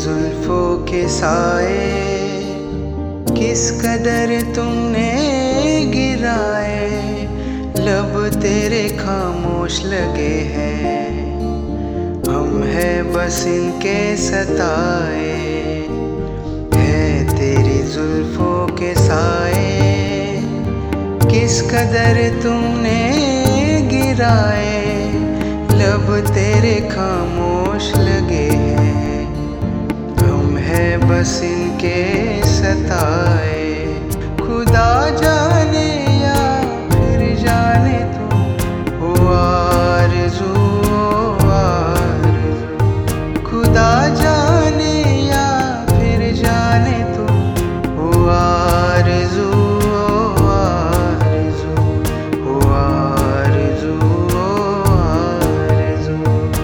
जुल्फों के साए किस कदर तुमने गिराए, लब तेरे खामोश लगे हैं, हम हैं बस इनके सताए। है तेरी जुल्फों के साए किस कदर तुमने गिराए, लब तेरे खामोश लगे हैं, हम हैं बस इनके सताए। खुदा जाने या फिर जाने तुम हो आरज़ू, खुदा जाने या फिर जाने तुम हो आरज़ू, हो आरज़ू, आरज़ू।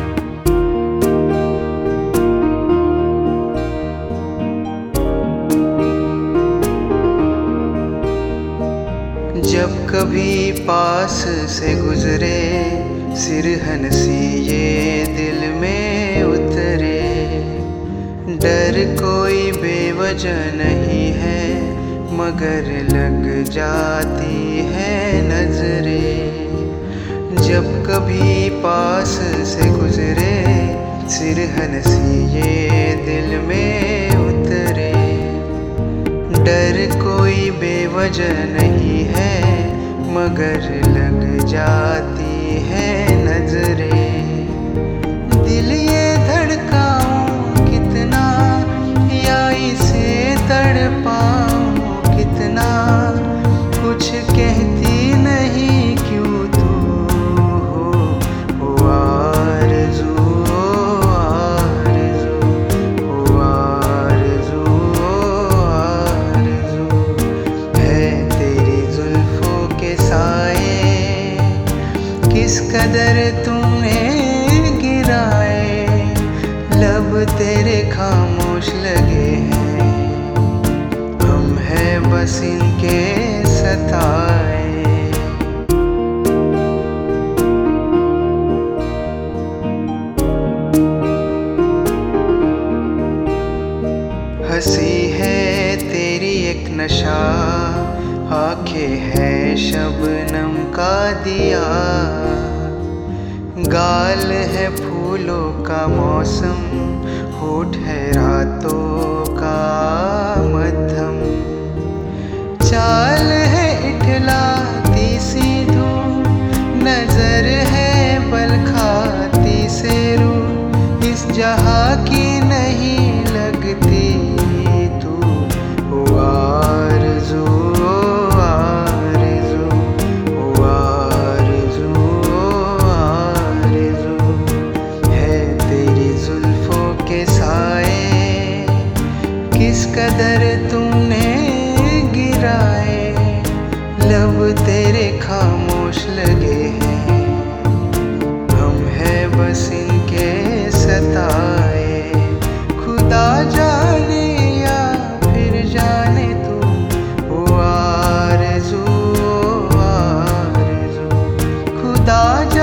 जब कभी पास से गुजरे सिरहन सी ये दिल में उतरे, डर कोई बेवजह नहीं है मगर लग जाती है नजरें। जब कभी पास से गुजरे सिरहन सी ये दिल में उतरे, डर कोई बेवजह नहीं है मगर लग जाती है नजरें। दिल ये धड़काऊं कितना या इसे तड़पाऊं कितना, कुछ कहती नहीं क्यों तू हो आरज़ू, आरज़ू, हो आरज़ू, आरज़ू। है तेरी जुल्फों के साए किस कदर तुमने गिराए, लब तेरे खामोश लगे हैं, हम हैं बस इनके सताए। हंसी है तेरी एक नशा, आंखें हैं शबनम का दिया, गाल है फूलों का मौसम, होठ है रातों का मध्यम, चाल है इठलाती सी धूम, नजर है बल खाती से रूह, इस जहां की नहीं लगती तू हो आरज़ू, आरज़ू, हो आरज़ू, आरज़ू। है तेरी जुल्फों के साए किस कदर तुमने गिराए, लब तेरे खामोश लगे हैं, हम हैं बस इनके सताए। खुदा जाने या फिर जाने तू हो आरज़ू, आरज़ू, खुदा